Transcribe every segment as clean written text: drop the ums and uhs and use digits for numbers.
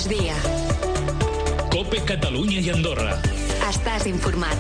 migdia. COPE Catalunya i Andorra. Estàs informat.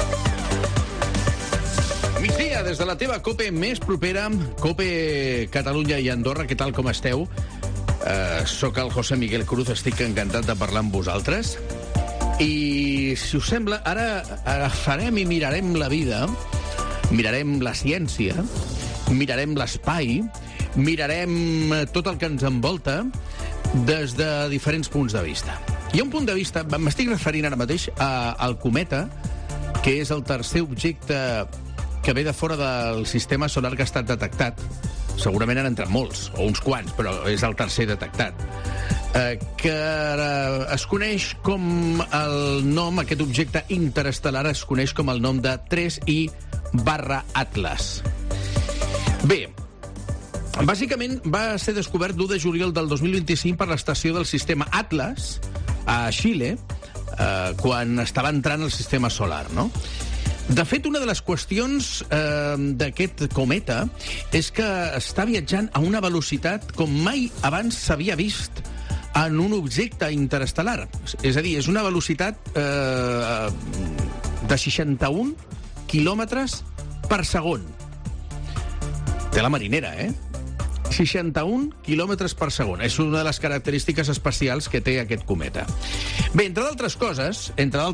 Migdia, des de la teva COPE més propera, COPE Catalunya i Andorra. Què tal, com esteu? Soc el José Miguel Cruz, estic encantat de parlar amb vosaltres. I, si us sembla, ara agafarem i mirarem la vida, mirarem la ciència, mirarem l'espai, mirarem tot el que ens envolta des de diferents punts de vista. Hi ha un punt de vista, m'estic referint ara mateix al cometa, que és el tercer objecte que ve de fora del sistema solar que ha estat detectat. Segurament han entrat molts, o uns quants, però és el tercer detectat. Que es coneix com el nom, aquest objecte interestel·lar es coneix com el nom de 3I/Atlas. Bé, bàsicament va ser descobert l'1 de juliol del 2025 per l'estació del sistema Atlas a Xile, quan estava entrant el sistema solar, no? De fet, una de les qüestions d'aquest cometa és que està viatjant a una velocitat com mai abans s'havia vist en un objecte interestel·lar. És a dir, és una velocitat de 61 quilòmetres per segon. Té la marinera, 61 quilòmetres per segon. És una de les característiques especials que té aquest cometa. Bé, entre d'altres coses,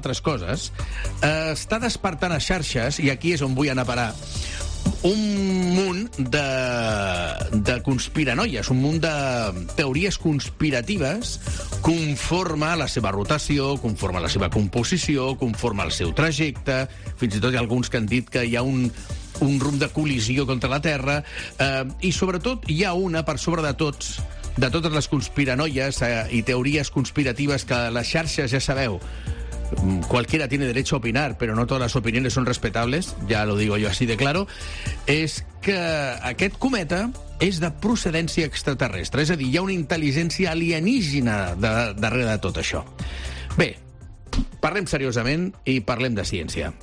està despertant a xarxes, i aquí és on vull anar a parar, un munt de conspiranoies, un munt de teories conspiratives conforme la seva rotació, conforme la seva composició, conforme el seu trajecte. Fins i tot hi ha alguns que han dit que hi ha un rumb de col·lisió contra la Terra, i sobretot hi ha una, per sobre de totes les conspiranoies i teories conspiratives que les xarxes, ja sabeu, cualquiera tiene derecho a opinar, pero no todas las opiniones son respetables, ya lo digo yo así de claro, és que aquest cometa és de procedència extraterrestre, és a dir, hi ha una intel·ligència alienígena darrere de tot això. Bé, parlem seriosament i parlem de ciència.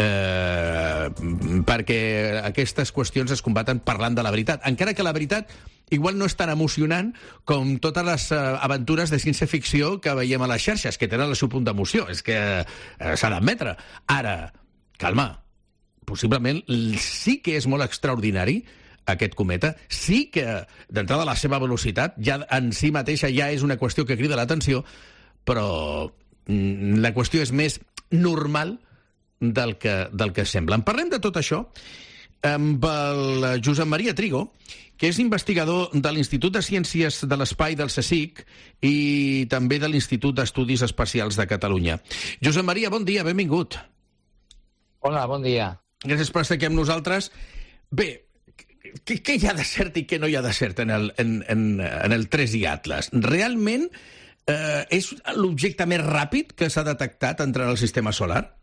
Perquè aquestes qüestions es combaten parlant de la veritat, encara que la veritat igual no és tan emocionant com totes les aventures de ciència-ficció que veiem a les xarxes, que tenen el seu punt d'emoció, és que s'ha d'admetre. Ara, calma, possiblement sí que és molt extraordinari aquest cometa, sí que d'entrada la seva velocitat ja en si mateixa ja és una qüestió que crida l'atenció, però la qüestió és més normal del que sembla. En parlem de tot això amb el Josep Maria Trigo, que és investigador de l'Institut de Ciències de l'Espai del CSIC i també de l'Institut d'Estudis Espacials de Catalunya. Josep Maria, bon dia, benvingut. Hola, bon dia. Gràcies per estar aquí amb nosaltres. Bé, què hi ha de cert i què no hi ha de cert en el 3I Atlas? Realment és l'objecte més ràpid que s'ha detectat entre el sistema solar?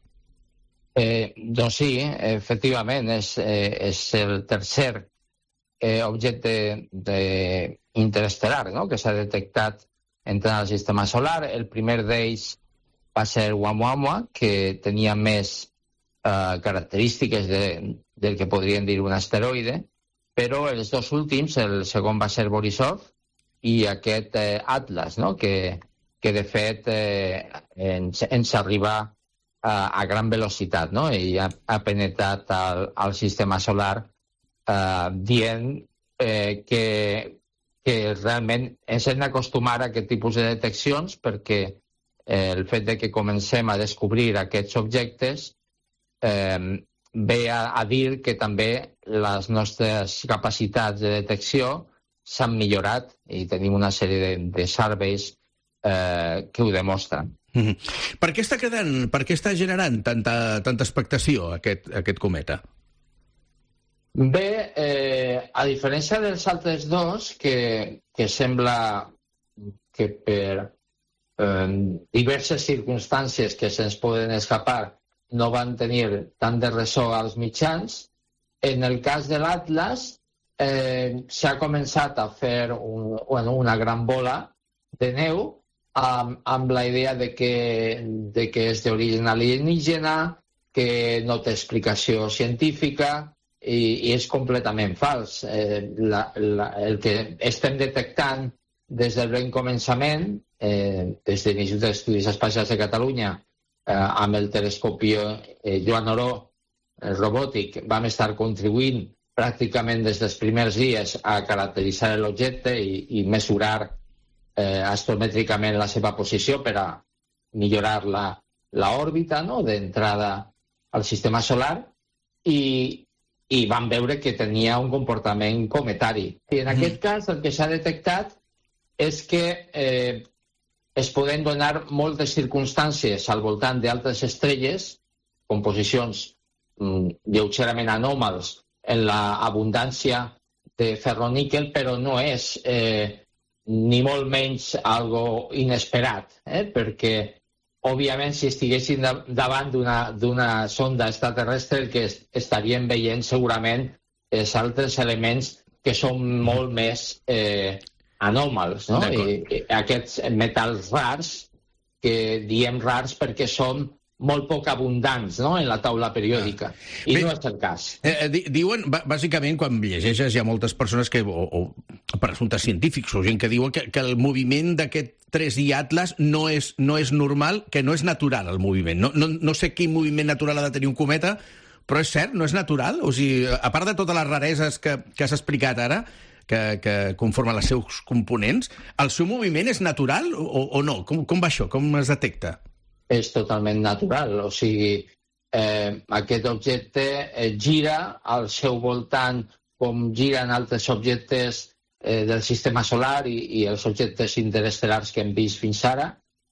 Doncs sí, efectivament, és el tercer objecte interestel·lar, no?, que s'ha detectat entrant al sistema solar. El primer d'ells va ser Oumuamua, que tenia més característiques del que podríem dir un asteroide, però els dos últims, el segon va ser Borisov i aquest Atlas, no?, que de fet ens arriba a gran velocitat, no?, i ha penetrat al sistema solar dient que realment ens hem d'acostumar a aquest tipus de deteccions, perquè el fet de que comencem a descobrir aquests objectes ve a dir que també les nostres capacitats de detecció s'han millorat i tenim una sèrie de surveys que ho demostren. Per què està generant tanta expectació aquest cometa? Bé, a diferència dels altres dos, que sembla que per diverses circumstàncies que se'ns poden escapar no van tenir tant de ressò als mitjans, en el cas de l'Atlas s'ha començat a fer una gran bola de neu amb la idea de que és d'origen alienígena, que no té explicació científica, i és completament fals. El que estem detectant des del ben començament, des de l'Institut d'Estudis Espacials de Catalunya, amb el telescopi Joan Oró robòtic, vam estar contribuint pràcticament des dels primers dies a caracteritzar l'objecte i mesurar astrométricament la seva posició per a millorar l'òrbita, no?, d'entrada al sistema solar, i vam veure que tenia un comportament cometari. I en aquest cas el que s'ha detectat és que es poden donar moltes circumstàncies al voltant d'altres estrelles, composicions lleugerament anòmals en l'abundància de ferroníquel, però no és ni molt menys algo inesperat, perquè òbviament si estiguessin davant d'una sonda extraterrestre el que estaríem veient segurament és altres elements que són molt més anòmals, no? I aquests metalls rars, que diem rars perquè són molt poc abundants, no?, en la taula periòdica. I no és el cas. Diuen, bàsicament, quan llegeixes, hi ha moltes persones que, o presumptes científics o gent que diuen que el moviment d'aquest 3i Atlas no és normal, que no és natural, el moviment. No sé quin moviment natural ha de tenir un cometa, però és cert, no és natural? O sigui, a part de totes les rareses que has explicat ara, que conformen els seus components, el seu moviment és natural o no? Com va això? Com es detecta? És totalment natural, o sigui, aquest objecte gira al seu voltant com giren altres objectes del sistema solar i els objectes interestel·lars que hem vist fins ara.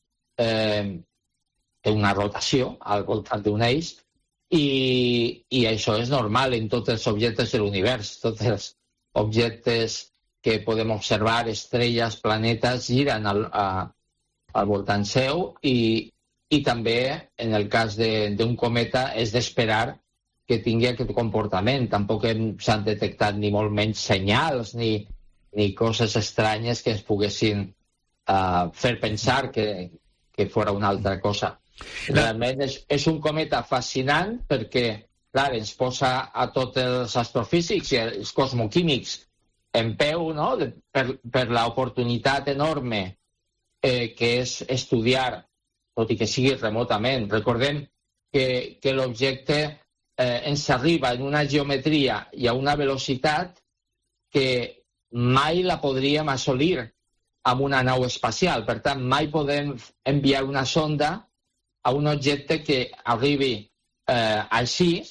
Té una rotació al voltant d'un eix i això és normal en tots els objectes de l'univers. Tots els objectes que podem observar, estrelles, planetes, giren al voltant seu i també, en el cas d'un cometa, és d'esperar que tingui aquest comportament. Tampoc s'han detectat ni molt menys senyals ni coses estranyes que es poguessin fer pensar que fora una altra cosa. Realment és un cometa fascinant perquè, clar, ens posa a tots els astrofísics i els cosmoquímics en peu, no?, per l'oportunitat enorme que és estudiar, tot i que sigui remotament. Recordem que l'objecte ens arriba en una geometria i a una velocitat que mai la podríem assolir amb una nau espacial. Per tant, mai podem enviar una sonda a un objecte que arribi així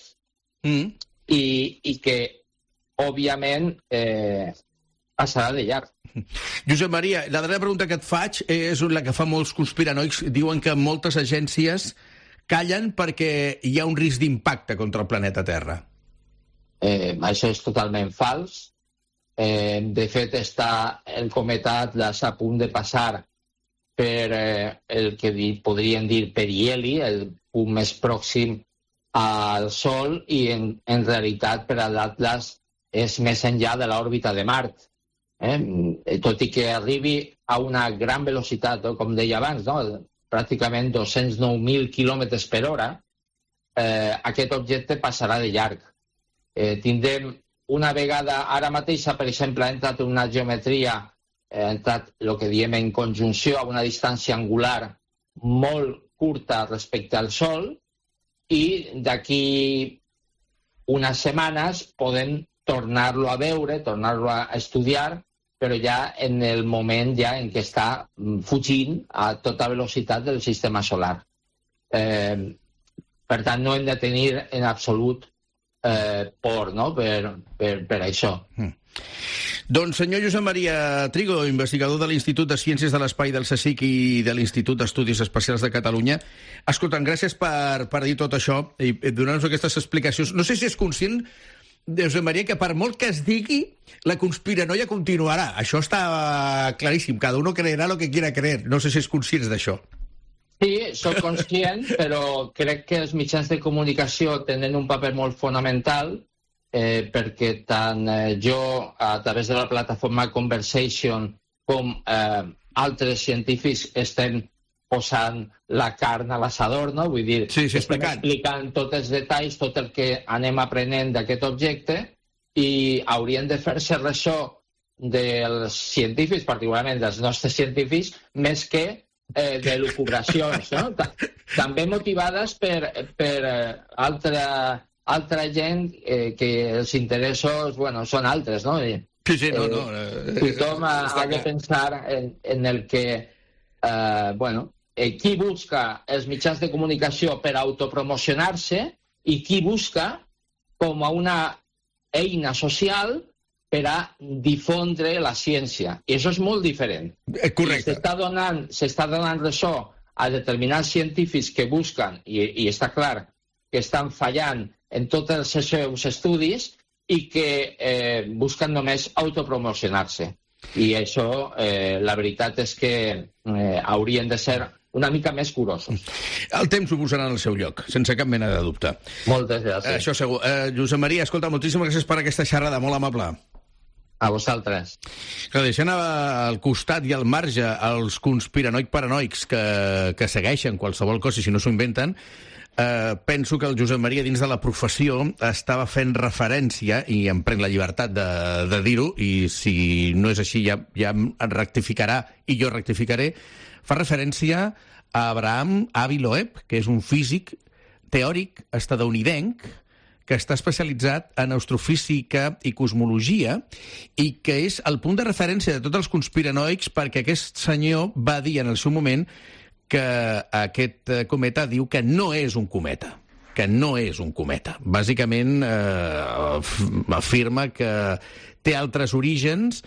i que, òbviament, passarà de llarg. Josep Maria, la darrera pregunta que et faig és la que fa molts conspiranoics. Diuen que moltes agències callen perquè hi ha un risc d'impacte contra el planeta Terra. Això és totalment fals. De fet, està el cometa Atlas a punt de passar per el que podríem dir periheli, el punt més pròxim al Sol, i en realitat per a l'Atlas és més enllà de l'òrbita de Mart. Tot i que arribi a una gran velocitat, com deia abans, no?, pràcticament 209.000 quilòmetres per hora, aquest objecte passarà de llarg. Tindrem una vegada, ara mateix, per exemple, ha entrat en una geometria, ha entrat el que diem en conjunció a una distància angular molt curta respecte al Sol, i d'aquí unes setmanes podem tornar-lo a veure, tornar-lo a estudiar, però ja en el moment en què està fugint a tota velocitat del sistema solar. Per tant, no hem de tenir en absolut por, no?, per això. Doncs, senyor Josep Maria Trigo, investigador de l'Institut de Ciències de l'Espai del CSIC i de l'Institut d'Estudis Espacials de Catalunya, escolta'm, gràcies per dir tot això i donar-nos aquestes explicacions. No sé si és conscient, Josep Maria, que per molt que es digui, la conspiranoia continuarà. Això està claríssim. Cada uno creerà lo que quiera creer. No sé si és conscients d'això. Sí, soc conscient, però crec que els mitjans de comunicació tenen un paper molt fonamental, perquè tant jo, a través de la plataforma Conversation, com altres científics estem posant la carn a l'assador, no? Vull dir, estem explicant tots els detalls, tot el que anem aprenent d'aquest objecte, i haurien de fer-se ressò dels científics, particularment dels nostres científics, més que de lucubracions, no? També motivades per altra gent que els interessos, bueno, són altres, no? Sí, no. Tothom ha de pensar en el que, qui busca els mitjans de comunicació per autopromocionar-se i qui busca com a una eina social per a difondre la ciència. I això és molt diferent. Correcte. S'està donant ressò a determinats científics que busquen, i està clar que estan fallant en tots els seus estudis i que busquen només autopromocionar-se. I això, la veritat és que haurien de ser una mica més curosos. El temps ho posarà en el seu lloc, sense cap mena de dubte. Moltes gràcies. Això segur. Josep Maria, escolta, moltíssimes gràcies per aquesta xerrada, molt amable. A vosaltres. Que deixant al costat i al marge els conspiranoics que segueixen qualsevol cosa i si no s'ho inventen, penso que el Josep Maria dins de la professió estava fent referència, i em prenc la llibertat de dir-ho, i si no és així ja em rectificarà i jo rectificaré, fa referència a Abraham Avi Loeb, que és un físic teòric estatunidenc que està especialitzat en astrofísica i cosmologia i que és el punt de referència de tots els conspiranoics, perquè aquest senyor va dir en el seu moment que aquest cometa diu que no és un cometa. Bàsicament afirma que té altres orígens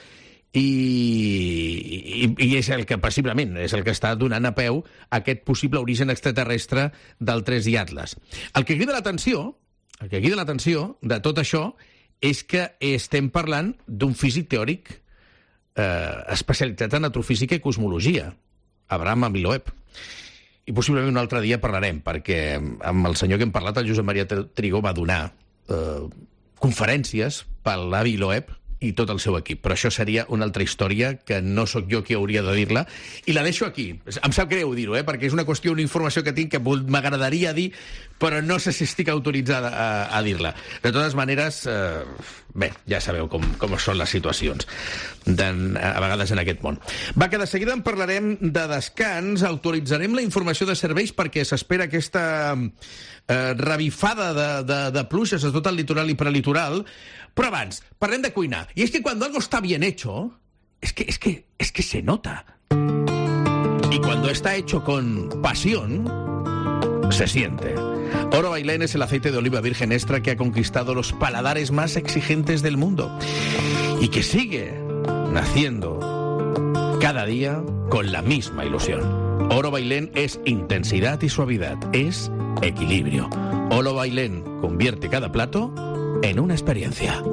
i és el que possiblement és el que està donant a peu aquest possible origen extraterrestre del 3i Atlas. El que crida l'atenció de tot això és que estem parlant d'un físic teòric especialitzat en astrofísica i cosmologia, Abraham Avi Loeb. I possiblement un altre dia parlarem, perquè amb el senyor que hem parlat, el Josep Maria Trigó, va donar conferències per l'Avi Loeb i tot el seu equip. Però això seria una altra història que no sóc jo qui hauria de dir-la. I la deixo aquí. Em sap greu dir-ho, perquè és una qüestió, una informació que tinc que m'agradaria dir, però no sé si estic autoritzada a dir-la. De totes maneres, bé, ja sabeu com són les situacions a vegades en aquest món. Va, que de seguida en parlarem de descans, actualitzarem la informació de serveis perquè s'espera aquesta revifada de pluges a tot el litoral i prelitoral. Però abans, parlem de cuinar. Y es que cuando algo está bien hecho, es que se nota. Y cuando está hecho con pasión, se siente. Oro Bailén es el aceite de oliva virgen extra que ha conquistado los paladares más exigentes del mundo y que sigue naciendo cada día con la misma ilusión. Oro Bailén es intensidad y suavidad, es equilibrio. Oro Bailén convierte cada plato en una experiencia.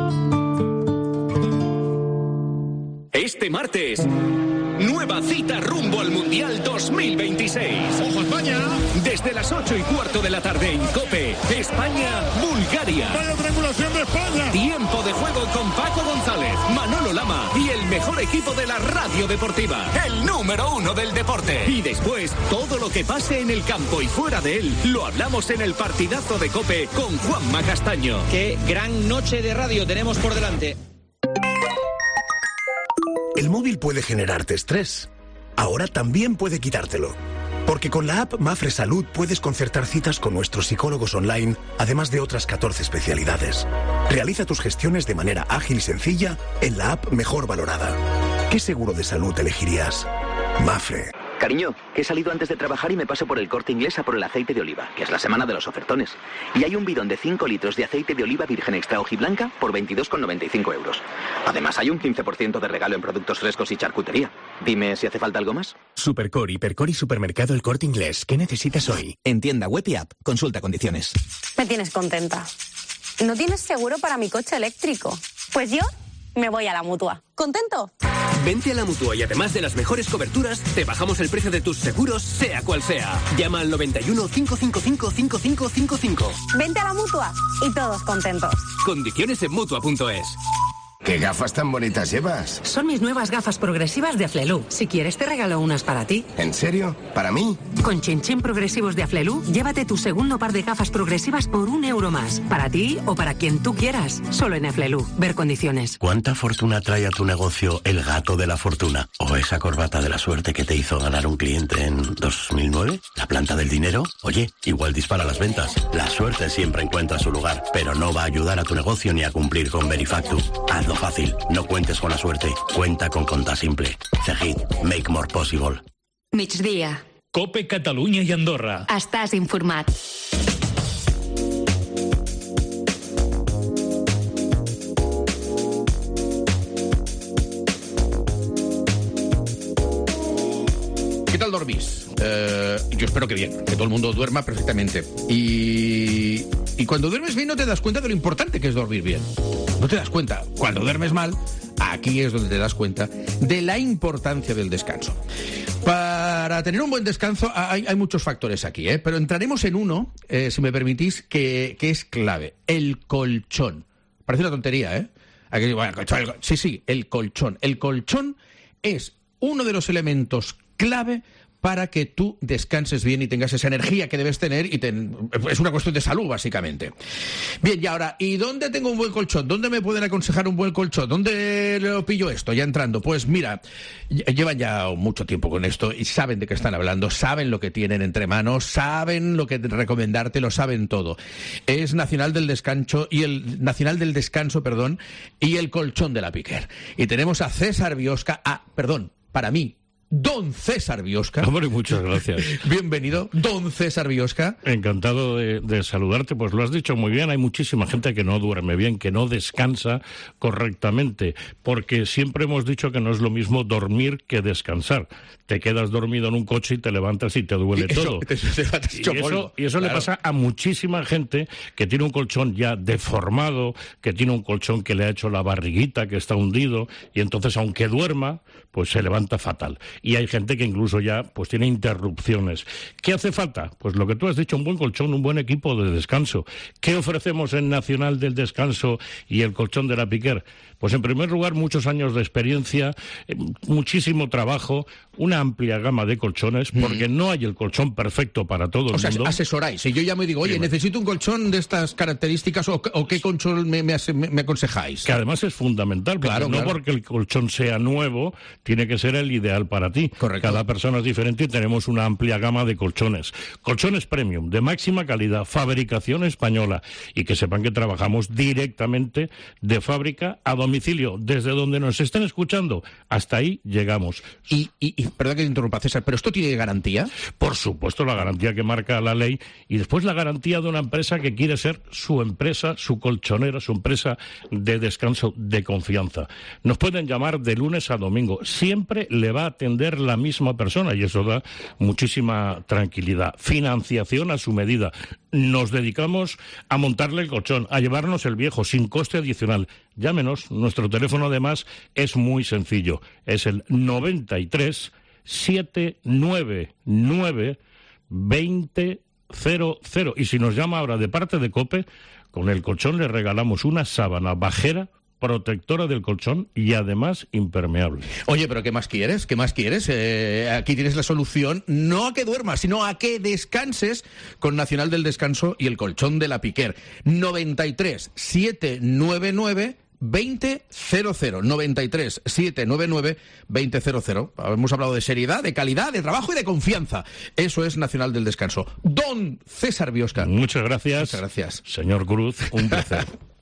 Este martes, nueva cita rumbo al Mundial 2026. ¡Ojo España! Desde las 8:15 de la tarde en COPE, España-Bulgaria. ¡Vaya triangulación de España! Tiempo de juego con Paco González, Manolo Lama y el mejor equipo de la radio deportiva, el número 1 del deporte. Y después, todo lo que pase en el campo y fuera de él, lo hablamos en el partidazo de COPE con Juanma Castaño. ¡Qué gran noche de radio tenemos por delante! El móvil puede generarte estrés. Ahora también puede quitártelo. Porque con la app Mafre Salud puedes concertar citas con nuestros psicólogos online, además de otras 14 especialidades. Realiza tus gestiones de manera ágil y sencilla en la app mejor valorada. ¿Qué seguro de salud elegirías? Mafre. Cariño, que he salido antes de trabajar y me paso por el Corte Inglés a por el aceite de oliva, que es la semana de los ofertones. Y hay un bidón de 5 litros de aceite de oliva virgen extra hojiblanca por 22,95 euros. Además, hay un 15% de regalo en productos frescos y charcutería. Dime si hace falta algo más. Supercor, Hipercor y Supermercado El Corte Inglés. ¿Qué necesitas hoy? En tienda web y app. Consulta condiciones. Me tienes contenta. ¿No tienes seguro para mi coche eléctrico? Pues yo me voy a la Mutua. ¿Contento? Vente a la Mutua y además de las mejores coberturas, te bajamos el precio de tus seguros, sea cual sea. Llama al 91 555 5555. Vente a la Mutua y todos contentos. Condiciones en Mutua.es. ¿Qué gafas tan bonitas llevas? Son mis nuevas gafas progresivas de Aflelu. Si quieres te regalo unas para ti. ¿En serio? ¿Para mí? Con Chin Chin progresivos de Aflelu, llévate tu segundo par de gafas progresivas por €1 más. Para ti o para quien tú quieras. Solo en Aflelu. Ver condiciones. ¿Cuánta fortuna trae a tu negocio el gato de la fortuna? ¿O esa corbata de la suerte que te hizo ganar un cliente en 2009? ¿La planta del dinero? Oye, igual dispara las ventas. La suerte siempre encuentra su lugar, pero no va a ayudar a tu negocio ni a cumplir con Verifactu. Hazlo fácil. No cuentes con la suerte. Cuenta con Compta Simple. Cegid. Make more possible. Migdia. Cope Catalunya i Andorra. Estàs informat. ¿Qué tal dormís? Yo espero que bien, que todo el mundo duerma perfectamente. Y cuando duermes bien no te das cuenta de lo importante que es dormir bien. No te das cuenta. Cuando duermes mal, aquí es donde te das cuenta de la importancia del descanso. Para tener un buen descanso hay muchos factores aquí, pero entraremos en uno, si me permitís, que es clave. El colchón. Parece una tontería, ¿eh? Aquí, bueno, sí, el colchón. El colchón es uno de los elementos clave para que tú descanses bien y tengas esa energía que debes tener es una cuestión de salud, básicamente. Bien, y ahora, ¿y dónde tengo un buen colchón? ¿Dónde me pueden aconsejar un buen colchón? ¿Dónde lo pillo esto? Ya entrando, pues mira, llevan ya mucho tiempo con esto y saben de qué están hablando, saben lo que tienen entre manos, saben lo que recomendarte, lo saben todo. Es Nacional del Descanso y el colchón de la Piquer. Y tenemos a César Biosca, para mí, Don César Biosca. Hombre, muchas gracias. Bienvenido, Don César Biosca. Encantado de saludarte. Pues lo has dicho muy bien, hay muchísima gente que no duerme bien, que no descansa correctamente, porque siempre hemos dicho que no es lo mismo dormir que descansar. Te quedas dormido en un coche y te levantas y te duele todo. Y eso le pasa a muchísima gente que tiene un colchón ya deformado, que tiene un colchón que le ha hecho la barriguita, que está hundido, y entonces aunque duerma, pues se levanta fatal. Y hay gente que incluso ya pues tiene interrupciones. ¿Qué hace falta? Pues lo que tú has dicho, un buen colchón, un buen equipo de descanso. ¿Qué ofrecemos en Nacional del Descanso y el colchón de la Piquer? Pues en primer lugar, muchos años de experiencia, muchísimo trabajo, una amplia gama de colchones, porque no hay el colchón perfecto para todo el mundo. O sea, asesoráis. Si yo llamo y digo, oye, necesito un colchón de estas características, o qué colchón me aconsejáis. Que además es fundamental, porque no porque el colchón sea nuevo, tiene que ser el ideal para ti. Correcto. Cada persona es diferente y tenemos una amplia gama de colchones. Colchones premium, de máxima calidad, fabricación española, y que sepan que trabajamos directamente de fábrica a domicilio, desde donde nos estén escuchando. Hasta ahí llegamos. Y perdón que te interrumpa, César, ¿pero esto tiene garantía? Por supuesto, la garantía que marca la ley, y después la garantía de una empresa que quiere ser su empresa, su colchonera, su empresa de descanso de confianza. Nos pueden llamar de lunes a domingo. Siempre le va a atender la misma persona y eso da muchísima tranquilidad. Financiación a su medida. Nos dedicamos a montarle el colchón, a llevarnos el viejo sin coste adicional. Llámenos, nuestro teléfono además es muy sencillo. Es el 93 799 2000. Y si nos llama ahora de parte de COPE, con el colchón le regalamos una sábana bajera protectora del colchón y además impermeable. Oye, pero ¿qué más quieres? ¿Qué más quieres? Aquí tienes la solución, no a que duermas, sino a que descanses con Nacional del Descanso y el colchón de la Piquer. 93 799 2000. 93 799 2000. Hemos hablado de seriedad, de calidad, de trabajo y de confianza. Eso es Nacional del Descanso. Don César Biosca. Muchas gracias. Muchas gracias. Señor Cruz, un placer.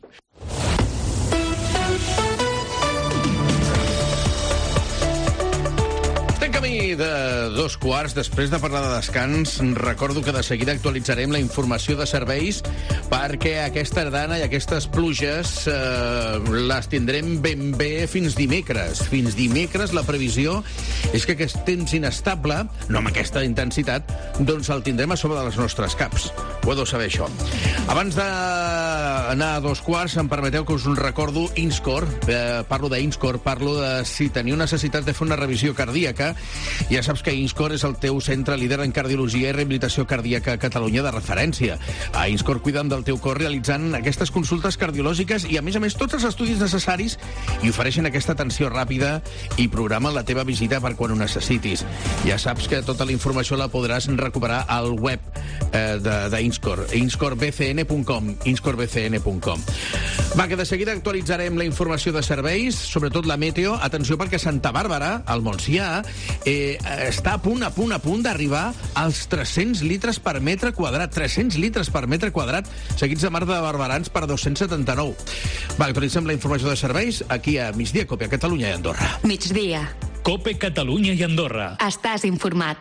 Camí de 2:15, després de parlar de descans, recordo que de seguida actualitzarem la informació de serveis perquè aquesta tardana i aquestes pluges les tindrem ben bé fins dimecres. Fins dimecres la previsió és que aquest temps inestable, no amb aquesta intensitat, doncs el tindrem a sobre de les nostres caps. Ho heu de saber, això. Abans de anar a 2:15, em permeteu que us recordo Inscore. Parlo d'Inscore, parlo de si teniu necessitat de fer una revisió cardíaca. Ja saps que Inscore és el teu centre líder en cardiologia i rehabilitació cardíaca a Catalunya de referència. A Inscore cuiden del teu cor realitzant aquestes consultes cardiològiques i, a més, tots els estudis necessaris i ofereixen aquesta atenció ràpida i programen la teva visita per quan ho necessitis. Ja saps que tota la informació la podràs recuperar al web d'Inscore, inscorebcn.com. Va, que de seguida actualitzarem la informació de serveis, sobretot la meteo. Atenció, perquè Santa Bàrbara, al Montsià, està a punt d'arribar als 300 litres per metre quadrat. 300 litres per metre quadrat, seguits de mar de barberans per 279. Va, actualitzem la informació de serveis aquí a Migdia, Cope, a Catalunya i Andorra. Migdia. Cope Catalunya i Andorra. Estàs informat.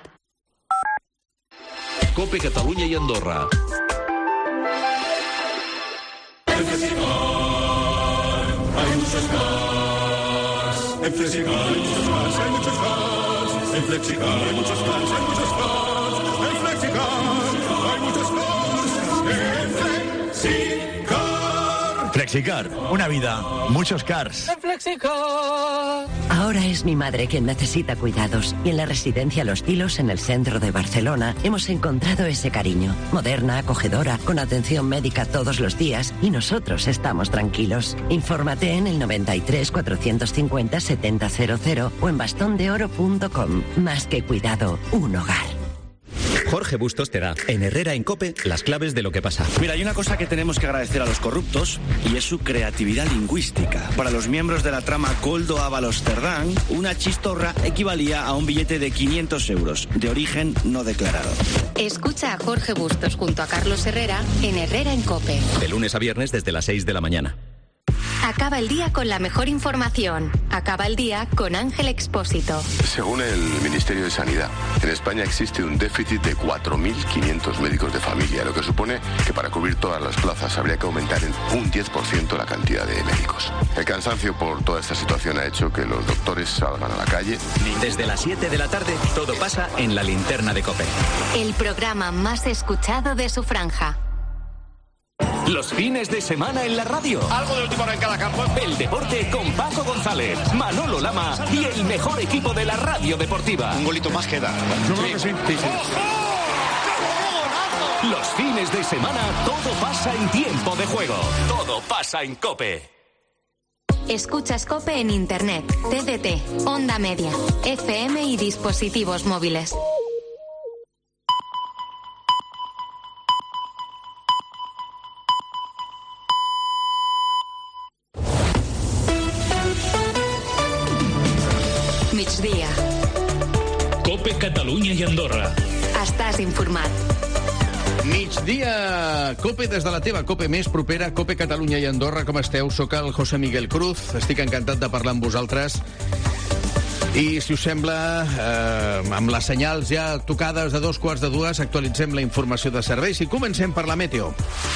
Cope Catalunya i Andorra. En Flexicar hay muchos cars. En Flexicar hay muchos cars, hay muchos cars. En Flexicar hay muchos cars, hay muchos cars. En Flexicar hay muchos cars. En Flexicar. Flexicar, una vida, muchos cars. En Flexicar. Ahora es mi madre quien necesita cuidados. Y en la residencia Los Tilos, en el centro de Barcelona, hemos encontrado ese cariño. Moderna, acogedora, con atención médica todos los días. Y nosotros estamos tranquilos. Infórmate en el 93 450 7000 o en bastondeoro.com. Más que cuidado, un hogar. Jorge Bustos te da, en Herrera en COPE, las claves de lo que pasa. Mira, hay una cosa que tenemos que agradecer a los corruptos y es su creatividad lingüística. Para los miembros de la trama Koldo Ábalos Cerdán, una chistorra equivalía a un billete de 500 euros, de origen no declarado. Escucha a Jorge Bustos junto a Carlos Herrera en Herrera en COPE. De lunes a viernes desde las 6 de la mañana. Acaba el día con la mejor información. Acaba el día con Ángel Expósito. Según el Ministerio de Sanidad, en España existe un déficit de 4.500 médicos de familia, lo que supone que para cubrir todas las plazas habría que aumentar en un 10% la cantidad de médicos. El cansancio por toda esta situación ha hecho que los doctores salgan a la calle. Desde las 7 de la tarde, todo pasa en la linterna de COPE. El programa más escuchado de su franja. Los fines de semana en la radio. Algo de última hora en cada campo. El deporte con Paco González, Manolo Lama y el mejor equipo de la radio deportiva. Un golito más queda. Sí. Los fines de semana todo pasa en tiempo de juego. Todo pasa en COPE. Escuchas COPE en Internet, TDT, Onda Media, FM y dispositivos móviles. Migdia. Cope Catalunya i Andorra. Estàs informat. Migdia, Cope des de la teva Cope més propera, Cope Catalunya i Andorra. Com esteu? Soc el José Miguel Cruz. Estic encantat de parlar amb vosaltres. I, si us sembla, amb les senyals ja tocades de 2:15, actualitzem la informació de serveis i comencem per la meteo.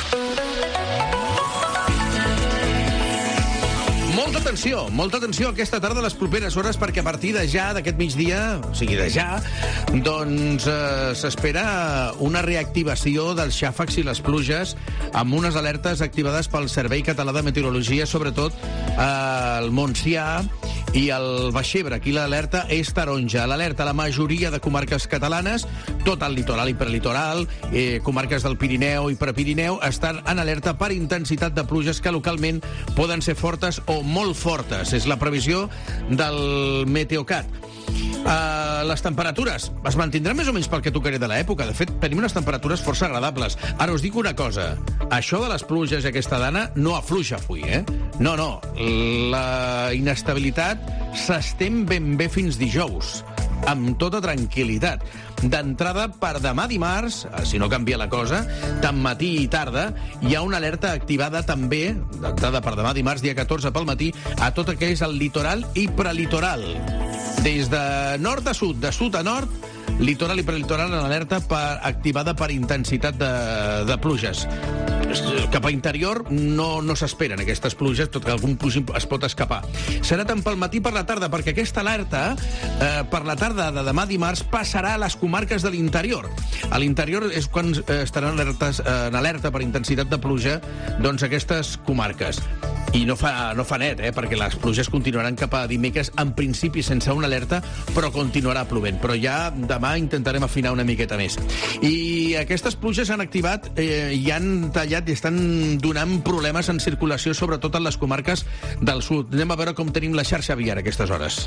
Molta atenció aquesta tarda a les properes hores, perquè a partir de ja, d'aquest migdia, o sigui, de ja, doncs s'espera una reactivació dels xàfecs i les pluges amb unes alertes activades pel Servei Català de Meteorologia, sobretot al Montsià i al Baix Ebre. Aquí l'alerta és taronja. L'alerta a la majoria de comarques catalanes, tot el litoral i prelitoral, comarques del Pirineu i Prepirineu, estan en alerta per intensitat de pluges que localment poden ser fortes o molt fortes. És la previsió del Meteocat. Les temperatures es mantindran més o menys pel que tocaré de l'època. De fet, tenim unes temperatures força agradables. Ara us dic una cosa. Això de les pluges i aquesta dana no afluixa avui, No. La inestabilitat s'estén ben bé fins dijous, amb tota tranquil·litat. D'entrada, per demà dimarts, si no canvia la cosa, tant matí i tarda, hi ha una alerta activada també, d'entrada per demà dimarts, dia 14 pel matí, a tot el que és el litoral i prelitoral. Des de nord a sud, de sud a nord, litoral i prelitoral en alerta activada per intensitat de pluges. cap a interior no s'esperen aquestes pluges, tot que algun es pot escapar. Serà tant pel matí per la tarda, perquè aquesta alerta per la tarda de demà dimarts passarà a les comarques de l'interior. A l'interior és quan estaran en alerta per intensitat de pluja doncs aquestes comarques. I no fa net, perquè les pluges continuaran cap a dimecres, en principi sense una alerta, però continuarà plovent. Però ja demà intentarem afinar una miqueta més. I aquestes pluges han activat i han tallat i estan donant problemes en circulació, sobretot en les comarques del sud. Anem a veure com tenim la xarxa viària a aquestes hores.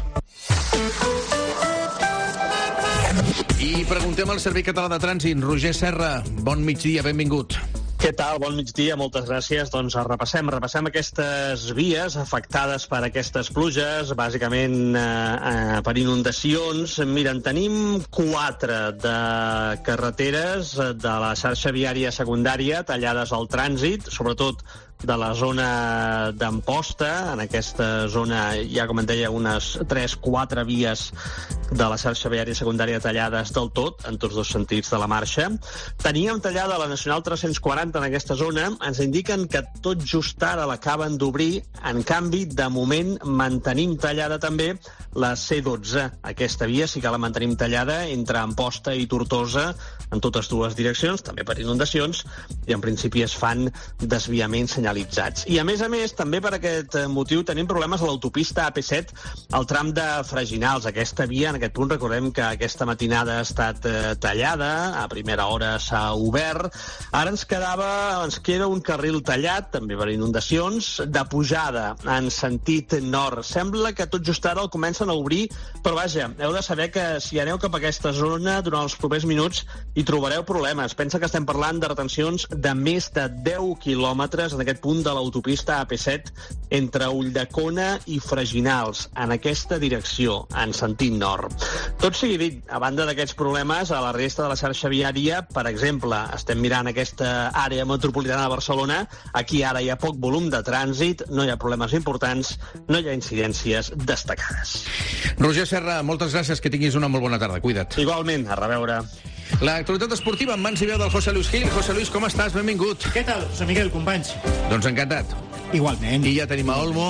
I preguntem al Servei Català de Trànsit. Roger Serra, bon migdia, benvingut. Què tal? Bon migdia, moltes gràcies. Doncs repassem aquestes vies afectades per aquestes pluges, bàsicament per inundacions. Mira, en tenim 4 de carreteres de la xarxa viària secundària tallades al trànsit, sobretot de la zona d'Amposta. En aquesta zona hi ha, com et deia, unes 3-4 vies de la xarxa viària secundària tallades del tot, en tots dos sentits de la marxa. Teníem tallada la Nacional 340 en aquesta zona. Ens indiquen que tot just ara l'acaben d'obrir. En canvi, de moment, mantenim tallada també la C12. Aquesta via sí que la mantenim tallada entre Amposta i Tortosa, en totes dues direccions, també per inundacions, i en principi es fan desviaments senyalitzats. I a més, també per aquest motiu tenim problemes a l'autopista AP7, al tram de Freginals. Aquesta via, en aquest punt, recordem que aquesta matinada ha estat tallada, a primera hora s'ha obert. Ara ens queda un carril tallat, també per inundacions, de pujada en sentit nord. Sembla que tot just ara el comencen a obrir, però vaja, heu de saber que si aneu cap a aquesta zona durant els propers minuts hi trobareu problemes. Pensa que estem parlant de retencions de més de 10 quilòmetres en aquest punt de l'autopista AP7 entre Ulldecona i Freginals, en aquesta direcció, en sentit nord. Tot sigui dit, a banda d'aquests problemes, a la resta de la xarxa viària, per exemple, estem mirant aquesta àrea metropolitana de Barcelona, aquí ara hi ha poc volum de trànsit, no hi ha problemes importants, no hi ha incidències destacades. Roger Serra, moltes gràcies, que tinguis una molt bona tarda, cuida't. Igualment, a reveure. L'actualitat esportiva en mans i veu del José Luis Gil. José Luis, com estàs? Benvingut. Què tal, José Miguel, companys? Doncs encantat. Igualment. I ja tenim a Olmo,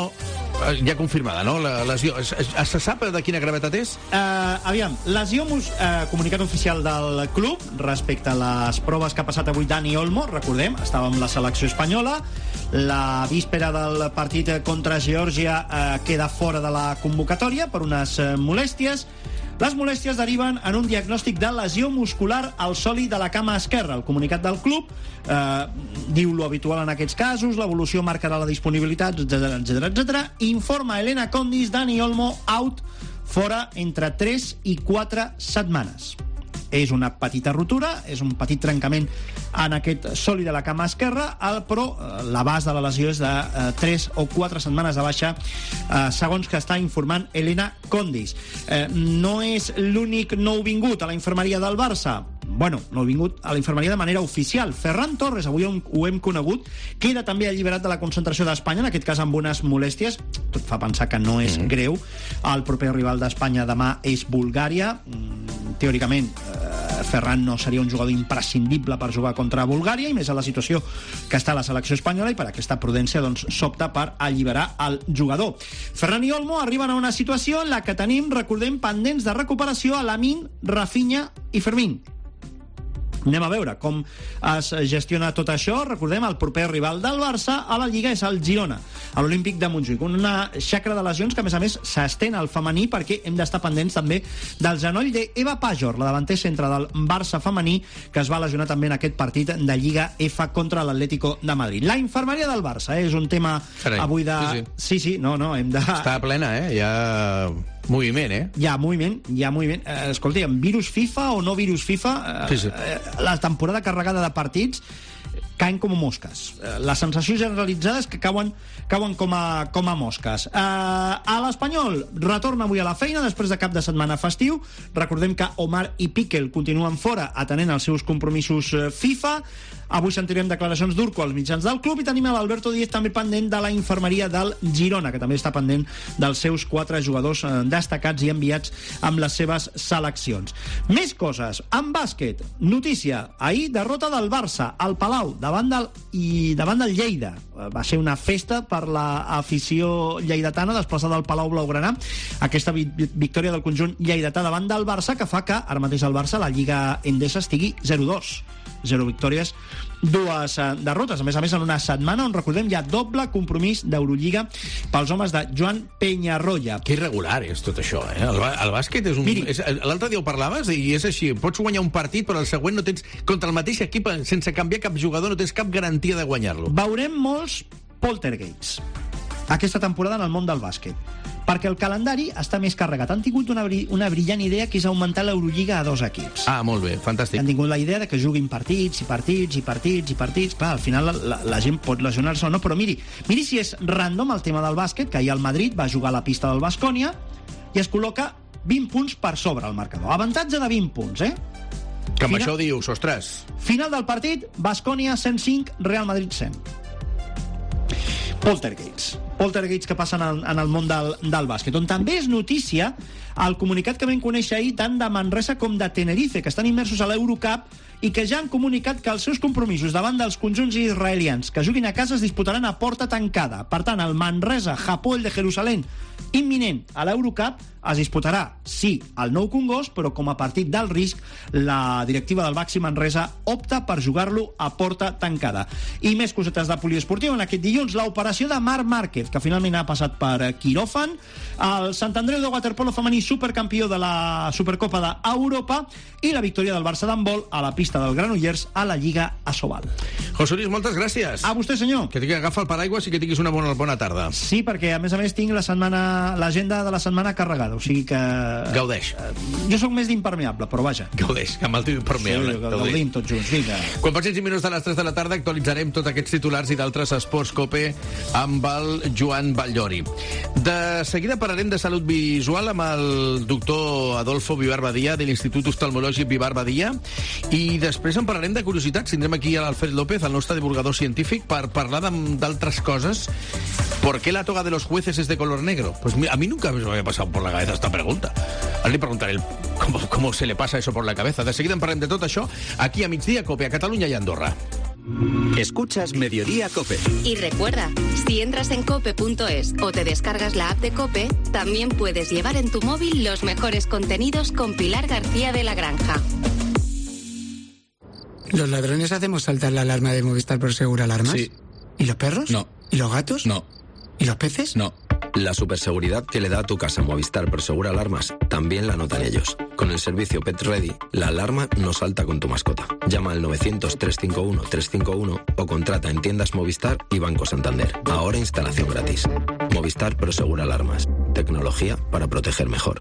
ja confirmada, no?, la lesió. Se sap de quina gravetat és? Aviam, lesió, comunicat oficial del club respecte a les proves que ha passat avui Dani Olmo. Recordem, estava amb la selecció espanyola. La víspera del partit contra Geòrgia queda fora de la convocatòria per unes molèsties. Les molèsties deriven en un diagnòstic de lesió muscular al sòlid de la cama esquerra. El comunicat del club diu lo habitual en aquests casos, l'evolució marcarà la disponibilitat, etc. Informa Elena Condis, Dani Olmo out, fora entre 3 i 4 setmanes. És una petita rotura, és un petit trencament en aquest sòlid de la cama esquerra, però l'abast de la lesió és de 3 o 4 setmanes de baixa, segons que està informant Elena Condis. No és l'únic nouvingut a la infermeria del Barça. Bueno, nouvingut a la infermeria de manera oficial. Ferran Torres, avui ho hem conegut, queda també alliberat de la concentració d'Espanya, en aquest cas amb unes molèsties. Tot fa pensar que no és greu. El proper rival d'Espanya demà és Bulgària. Teòricament, Ferran no seria un jugador imprescindible per jugar contra Bulgària, i més a la situació que està a la selecció espanyola, i per aquesta prudència doncs s'opta per alliberar el jugador. Ferran i Olmo arriben a una situació en la que tenim, recordem, pendents de recuperació a Lamine, Rafinha i Fermín. Anem a veure com es gestiona tot això. Recordem, el proper rival del Barça a la Lliga és el Girona, a l'Olímpic de Montjuïc. Una xacra de lesions que, a més, s'estén al femení, perquè hem d'estar pendents també del genoll d'Eva Pajor, la davanter centre del Barça femení, que es va lesionar també en aquest partit de Lliga F contra l'Atlético de Madrid. La infermeria del Barça és un tema avui de... Sí, no, hem de... Està plena, Hi ha moviment, Hi ha moviment. Escolta, virus FIFA o no virus FIFA, la temporada carregada de partits caen com a mosques. La sensació generalitzada és que cauen com a mosques. A l'Espanyol retorna avui a la feina després de cap de setmana festiu. Recordem que Omar i Piqué continuen fora atenent els seus compromisos FIFA. Avui sentirem declaracions d'Urco als mitjans del club, i tenim a l'Alberto Díez també pendent de la infermeria del Girona, que també està pendent dels seus 4 jugadors destacats i enviats amb les seves seleccions. Més coses. En bàsquet, notícia. Ahir, derrota del Barça al Palau davant davant del Lleida. Va ser una festa per l'afició lleidatana desplaçada al Palau Blaugrana. Aquesta victòria del conjunt lleidatà davant del Barça, que fa que ara mateix el Barça, la Lliga Endesa, estigui 0-2. 0 victòries, 2 derrotes. A més, en una setmana on, recordem, hi ha doble compromís d'Eurolliga pels homes de Joan Peñarroya. Que irregular és tot això, eh? El bàsquet és un... L'altre dia ho parlaves i és així. Pots guanyar un partit, però el següent no tens... Contra el mateix equip, sense canviar cap jugador, no tens cap garantia de guanyar-lo. Veurem molts poltergests aquesta temporada en el món del bàsquet, perquè el calendari està més carregat. Han tingut una brillant idea, que és augmentar l'Eurolliga a 2 equips. Ah, molt bé, fantàstic. Han tingut la idea de que juguin partits. Clar, al final la gent pot lesionar-se o no, però miri si és random el tema del bàsquet, que ahir el Madrid va jugar a la pista del Baskonia i es col·loca 20 punts per sobre el marcador. Avantatge de 20 punts, eh? Que amb això dius, ostres. Final del partit, Baskonia 105, Real Madrid 100. Poltergests que passen en el món del bàsquet, on també és notícia el comunicat que vam conèixer ahir tant de Manresa com de Tenerife, que estan immersos a l'Eurocup i que ja han comunicat que els seus compromisos davant dels conjunts israelians que juguin a casa es disputaran a porta tancada. Per tant, el Manresa Hapoel de Jerusalem, imminent a l'Eurocup, es disputarà, sí, al Nou Congost, però com a partit d'alt risc, la directiva del Baxi Manresa opta per jugar-lo a porta tancada. I més cosetes de poliesportiu. En aquest dilluns, l'operació de Marc Márquez, que finalment ha passat per quiròfan, el Sant Andreu de waterpolo femení supercampió de la Supercopa d'Europa i la victòria del Barça d'handbol a la pista del Granollers a la Lliga Asobal. José Luis, moltes gràcies. A vostè, senyor. Que agafa el paraigua i que tinguis una bona tarda. Sí, perquè a més tinc l'agenda de la setmana carregada. O sigui que... Gaudeix. Jo sóc més d'impermeable, però vaja. Gaudeix, amb el teu impermeable. Sí, gaudim tots junts, vinga. Quan passin 5 minuts de les 3 de la tarda actualitzarem tots aquests titulars i d'altres esports COPE amb el Joan Batllori. De seguida parlarem de salut visual amb el doctor Adolfo Vivar Badia de l'Institut Oftalmològic Vivar Badia i després en parlarem de curiositats. Tindrem aquí a l'Alfred López, el nostre divulgador científic, per parlar d'altres coses. ¿Por qué la toga de los jueces es de color negro? Pues a mí nunca me había pasado por la cabeza esta pregunta. Ahora le preguntaré cómo se le pasa eso por la cabeza. De seguida en parlem de tot això aquí a Migdia COPE, a Catalunya i a Andorra. Escuchas Mediodía COPE. Y recuerda, si entras en cope.es o te descargas la app de COPE, también puedes llevar en tu móvil los mejores contenidos con Pilar García de la Granja. ¿Los ladrones hacemos saltar la alarma de Movistar Prosegur Alarmas? Sí. ¿Y los perros? No. ¿Y los gatos? No. ¿Y los peces? No. La superseguridad que le da a tu casa Movistar Prosegur Alarmas también la notan ellos. Con el servicio Pet Ready, la alarma no salta con tu mascota. Llama al 900-351-351 o contrata en tiendas Movistar y Banco Santander. Ahora instalación gratis. Movistar Prosegur Alarmas. Tecnología para proteger mejor.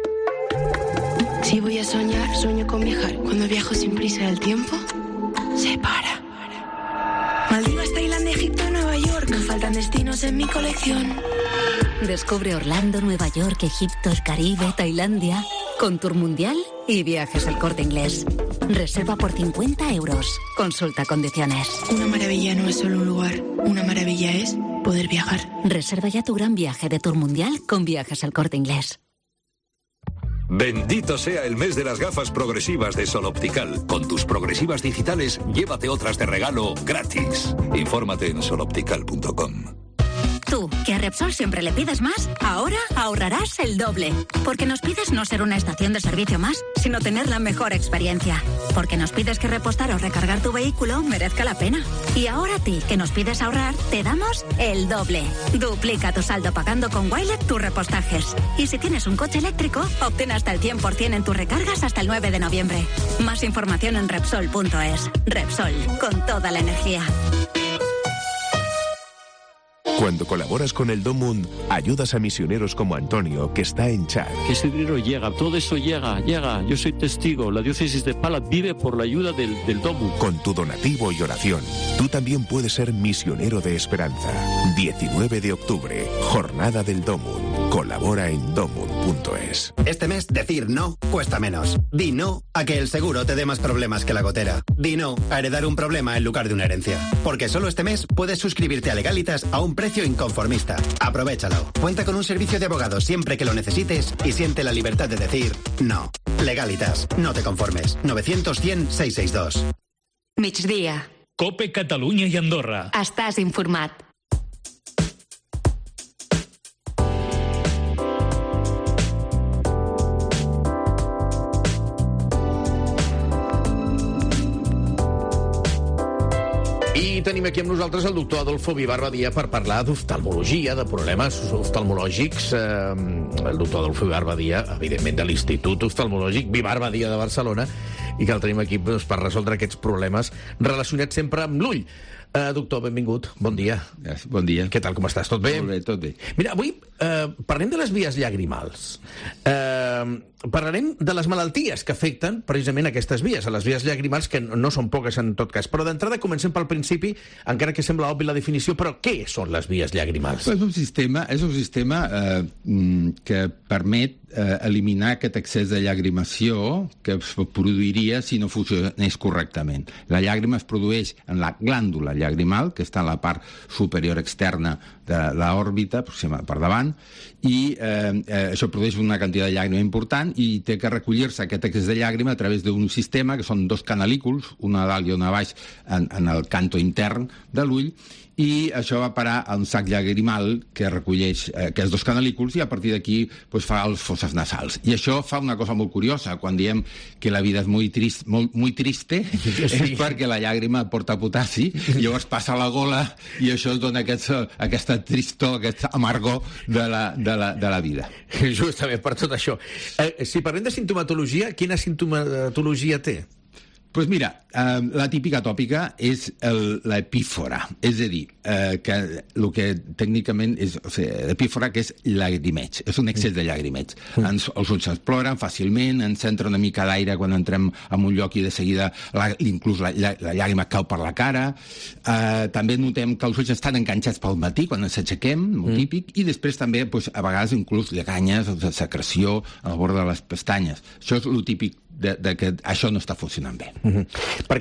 Si voy a soñar, sueño con viajar. Cuando viajo sin prisa, el tiempo se para. Maldivas, Tailandia, Egipto, Nueva York. Me faltan destinos en mi colección. Descubre Orlando, Nueva York, Egipto, el Caribe, Tailandia, con Tour Mundial y Viajes El Corte Inglés. Reserva por 50 euros. Consulta condiciones. Una maravilla no es solo un lugar. Una maravilla es poder viajar. Reserva ya tu gran viaje de Tour Mundial con Viajes El Corte Inglés. Bendito sea el mes de las gafas progresivas de Sol Optical. Con tus progresivas digitales, llévate otras de regalo gratis. Infórmate en soloptical.com. Tú, que a Repsol siempre le pides más, ahora ahorrarás el doble. Porque nos pides no ser una estación de servicio más, sino tener la mejor experiencia. Porque nos pides que repostar o recargar tu vehículo merezca la pena. Y ahora a ti, que nos pides ahorrar, te damos el doble. Duplica tu saldo pagando con Wilet tus repostajes. Y si tienes un coche eléctrico, obtén hasta el 100% en tus recargas hasta el 9 de noviembre. Más información en Repsol.es. Repsol, con toda la energía. Cuando colaboras con el DOMUND, ayudas a misioneros como Antonio, que está en Chad. Ese dinero llega, todo eso llega. Yo soy testigo. La diócesis de Pala vive por la ayuda del DOMUND. Con tu donativo y oración, tú también puedes ser misionero de esperanza. 19 de octubre, Jornada del DOMUND. Colabora en domund.es. Este mes, decir no cuesta menos. Di no a que el seguro te dé más problemas que la gotera. Di no a heredar un problema en lugar de una herencia. Porque solo este mes puedes suscribirte a Legalitas a un precio inconformista. Aprovéchalo. Cuenta con un servicio de abogados siempre que lo necesites y siente la libertad de decir no. Legalitas. No te conformes. 900-100-662. Migdia. COPE Catalunya i Andorra. Estàs informat. I tenim aquí amb nosaltres el doctor Adolfo Vivar Badia per parlar d'oftalmologia, de problemes oftalmològics. El doctor Adolfo Vivar Badia, evidentment, de l'Institut Oftalmològic Vivar Badia de Barcelona, i que el tenim aquí per resoldre aquests problemes relacionats sempre amb l'ull. Doctor, benvingut. Bon dia. Bon dia. Què tal, com estàs? Tot bé? Molt bé, tot bé. Mira, avui parlem de les vies llagrimals. Parlarem de les malalties que afecten precisament aquestes vies, a les vies llagrimals, que no són poques en tot cas. Però d'entrada comencem pel principi, encara que sembla obvi la definició, però què són les vies llagrimals? És un sistema que permet eliminar aquest excés de llagrimació que es produiria si no funcionés correctament. La llàgrima es produeix en la glàndula llagrimal, que està en la part superior externa de l'òrbita, per davant, i això produeix una quantitat de llàgrima important i té que recollir-se aquest excés de llàgrima a través d'un sistema que són dos canalículs, una a dalt i una a baix en el canto intern de l'ull, i això va parar a un sac llagrimal que recolleix aquests dos canalículs i a partir d'aquí fa les fosses nasals. I això fa una cosa molt curiosa. Quan diem que la vida és molt triste, és perquè la llàgrima porta potassi, i llavors passa a la gola i això es dona aquesta tristor, aquest amargor de la vida. Justament per tot això. Si parlem de sintomatologia, quina sintomatologia té? Doncs mira, la típica tòpica és l'epífora, és a dir, que el que tècnicament és l'epífora, que és llagrimeig, és un excés de llagrimeig. Els ulls ens ploren fàcilment, ens entra una mica d'aire quan entrem en un lloc i de seguida inclús la llàgrima cau per la cara. També notem que els ulls estan enganxats pel matí quan ens aixequem, molt típic, i després també a vegades inclús lleganyes, secreció al bord de les pestanyes. Això és el típic de que això no està funcionant bé. Per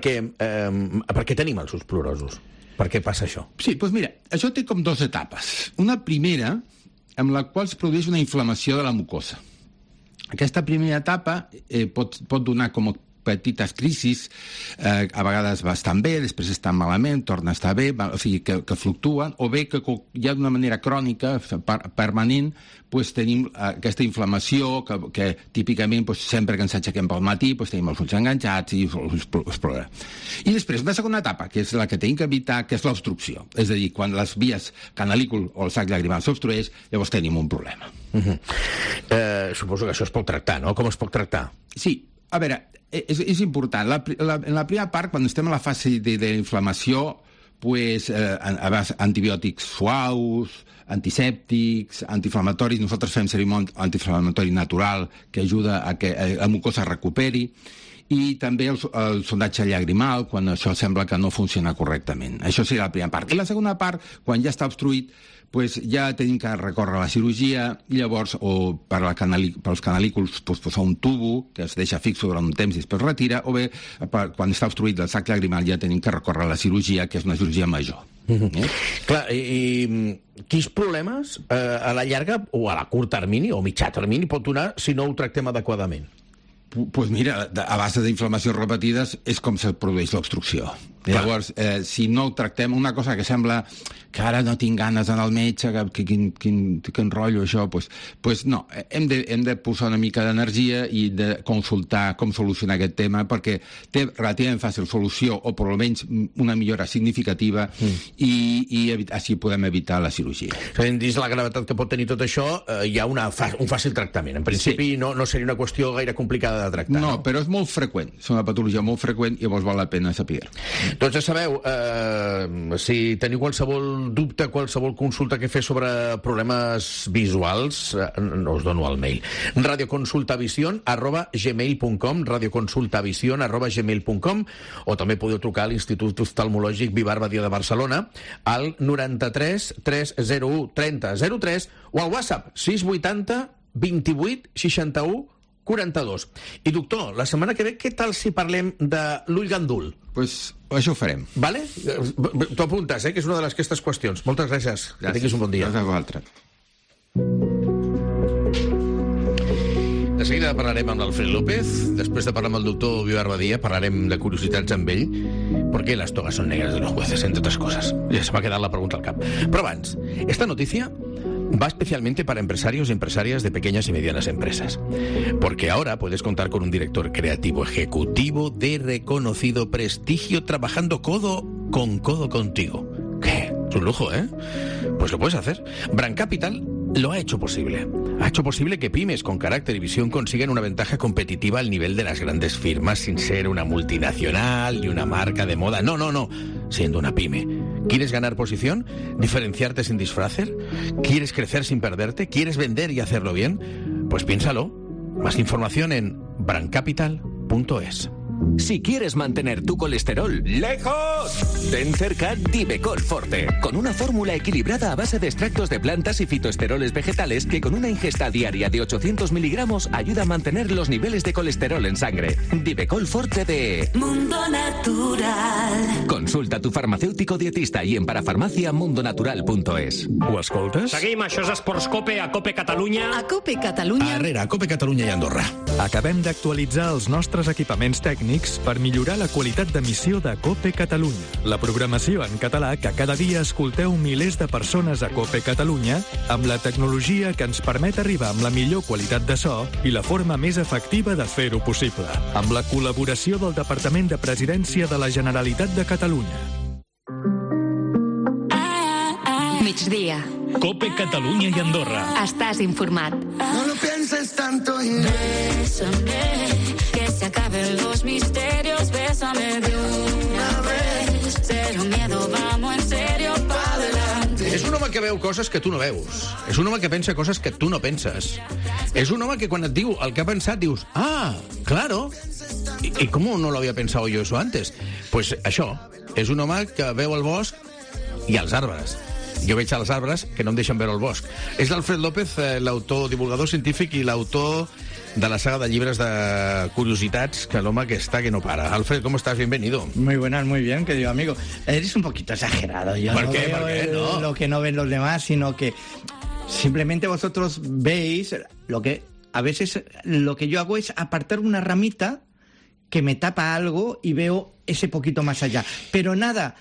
què tenim els ulls plorosos? Per què passa això? Sí, doncs mira, això té com dues etapes. Una primera, en la qual es produeix una inflamació de la mucosa. Aquesta primera etapa pot donar com petites crisis, a vegades bastant bé, després estan malament, torna a estar bé, o sigui, que fluctuen, o bé que ja d'una manera crònica, permanent, tenim aquesta inflamació que típicament sempre que ens aixequem pel matí tenim els ulls enganxats i els plora. I després una segona etapa, que és la que tenim que evitar, que és l'obstrucció. És a dir, quan les vies canalícul o el sac llagrimal s'obstrueix, llavors tenim un problema. Suposo que això es pot tractar, no? Com es pot tractar? Sí, a veure, és important. En la primera part, quan estem en la fase d'inflamació, antibiòtics suaus, antisèptics, antiinflamatoris. Nosaltres fem servir un antiinflamatori natural que ajuda a que la mucosa recuperi, i també el sondatge llagrimal, quan això sembla que no funciona correctament. Això seria la primera part. I la segona part, quan ja està obstruït, ja tenim que recórrer a la cirurgia, i llavors, o pels canalículs, posar un tubo que es deixa fix durant un temps i després retira, o bé, quan està obstruït el sac llagrimal, ja tenim que recórrer a la cirurgia, que és una cirurgia major. Clar, i quins problemes a la llarga, o a la curt termini, o mitjà termini, pot donar si no ho tractem adequadament? Doncs mira, a base d'inflamacions repetides és com se produeix l'obstrucció. Llavors, si no ho tractem, una cosa que sembla que ara no tinc ganes d'anar al metge, que quin rotllo això, doncs no, hem de posar una mica d'energia i de consultar com solucionar aquest tema, perquè té relativament fàcil solució, o per almenys una millora significativa, i així podem evitar la cirurgia. Dins la gravetat que pot tenir tot això, hi ha un fàcil tractament. En principi no seria una qüestió gaire complicada de tractar. No, però és molt freqüent, és una patologia molt freqüent i llavors val la pena saber. Doncs ja sabeu, si teniu qualsevol dubte, qualsevol consulta que fer sobre problemes visuals, us dono el mail. radioconsultavision@gmail.com, radioconsultavision@gmail.com, o també podeu trucar a l'Institut Oftalmològic Vivar Badia de Barcelona al 93 301 30 03 o al WhatsApp 680 28 61 42. I doctor, la setmana que ve, què tal si parlem de l'ull gandul? Doncs això ho farem. Vale? T'ho apuntes, que és una d'aquestes qüestions. Moltes gràcies. Que tinguis un bon dia. Gràcies a vosaltres. De seguida parlarem amb l'Alfred López. Després de parlar amb el doctor Vivar Badia, parlarem de curiositats amb ell. ¿Por qué las togas son negras de los jueces, entre otras cosas? Ya se va a quedar la pregunta al cap. Però abans, esta noticia va especialmente para empresarios y empresarias de pequeñas y medianas empresas. Porque ahora puedes contar con un director creativo ejecutivo de reconocido prestigio trabajando codo con codo contigo. ¿Qué? Es un lujo, ¿eh? Pues lo puedes hacer. Brand Capital lo ha hecho posible. Ha hecho posible que pymes con carácter y visión consigan una ventaja competitiva al nivel de las grandes firmas sin ser una multinacional ni una marca de moda. No, siendo una pyme. ¿Quieres ganar posición? ¿Diferenciarte sin disfracer? ¿Quieres crecer sin perderte? ¿Quieres vender y hacerlo bien? Pues piénsalo. Más información en brandcapital.es. Si quieres mantener tu colesterol lejos, ten cerca Divecol Forte, con una fórmula equilibrada a base de extractos de plantas y fitoesteroles vegetales que con una ingesta diaria de 800 miligramos ayuda a mantener los niveles de colesterol en sangre. Divecol Forte de Mundo Natural. Consulta a tu farmacéutico dietista i en parafarmacia.mundonatural.es. Ho escoltes? Seguim, això és Esports Cope, a Cope Catalunya. A Cope Catalunya. A Cope Catalunya i Andorra. Acabem d'actualitzar els nostres equipaments tècnics per millorar la qualitat d'emissió de Cope Catalunya. La programació en català que cada dia escolteu milers de persones a Cope Catalunya amb la tecnologia que ens permet arribar amb la millor qualitat de so i la forma més efectiva de fer-ho possible. Amb la col·laboració del Departament de Presidència de la Generalitat de Catalunya. Migdia. Cope Catalunya i Andorra. Estàs informat. No lo pienses tanto y bésame, que se acaben los misterios, bésame de una vez, cero miedo, vamos en serio pa' adelante. És un home que veu coses que tu no veus. És un home que pensa coses que tu no penses. És un home que quan et diu el que ha pensat dius, ah, claro, ¿y cómo no lo había pensado yo eso antes? Pues això, és un home que veu el bosc i els arbres. Jo veig als arbres que no em deixen veure el bosc. És l'Alfred López, l'autor, divulgador científic i l'autor de la saga de llibres de curiositats, que l'home que está que no para. Alfred, ¿cómo estás? Bienvenido. Muy buenas, muy bien, querido amigo. Eres un poquito exagerado. Yo ¿Por no qué? veo ¿Por qué? No. lo que no ven los demás, sino que simplemente vosotros veis lo que a veces lo que yo hago es apartar una ramita que me tapa algo y veo ese poquito más allá. Pero nada,